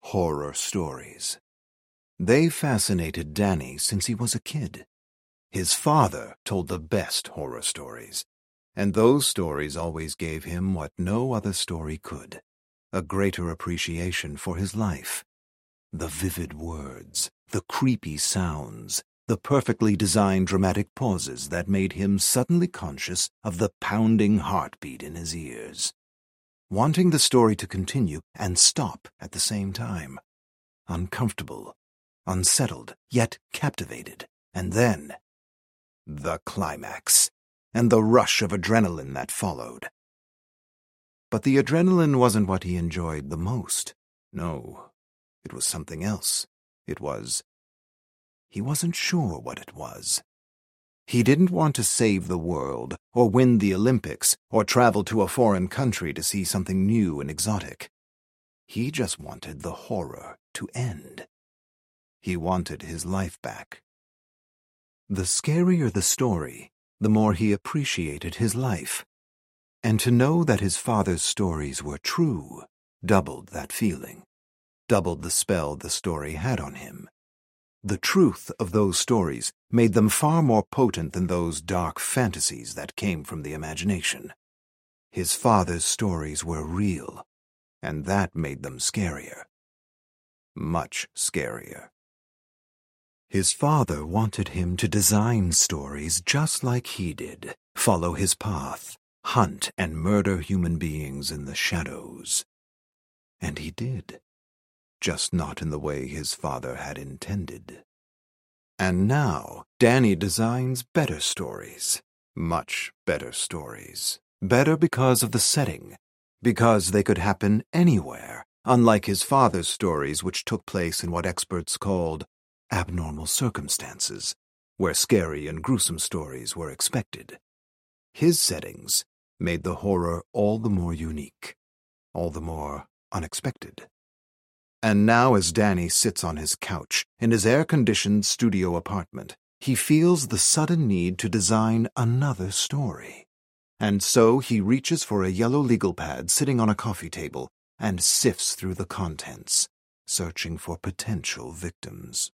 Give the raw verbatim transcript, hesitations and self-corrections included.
horror stories. They fascinated Danny since he was a kid. His father told the best horror stories, and those stories always gave him what no other story could, a greater appreciation for his life. The vivid words, the creepy sounds, the perfectly designed dramatic pauses that made him suddenly conscious of the pounding heartbeat in his ears, wanting the story to continue and stop at the same time. Uncomfortable, unsettled, yet captivated. And then, the climax, and the rush of adrenaline that followed. But the adrenaline wasn't what he enjoyed the most. No, it was something else. It was... He wasn't sure what it was. He didn't want to save the world, or win the Olympics, or travel to a foreign country to see something new and exotic. He just wanted the horror to end. He wanted his life back. The scarier the story, the more he appreciated his life. And to know that his father's stories were true doubled that feeling, doubled the spell the story had on him. The truth of those stories made them far more potent than those dark fantasies that came from the imagination. His father's stories were real, and that made them scarier. Much scarier. His father wanted him to design stories just like he did, follow his path, hunt and murder human beings in the shadows. And he did. Just not in the way his father had intended. And now, Danny designs better stories. Much better stories. Better because of the setting. Because they could happen anywhere, unlike his father's stories which took place in what experts called abnormal circumstances, where scary and gruesome stories were expected. His settings made the horror all the more unique, all the more unexpected. And now as Danny sits on his couch in his air-conditioned studio apartment, he feels the sudden need to design another story. And so he reaches for a yellow legal pad sitting on a coffee table and sifts through the contents, searching for potential victims.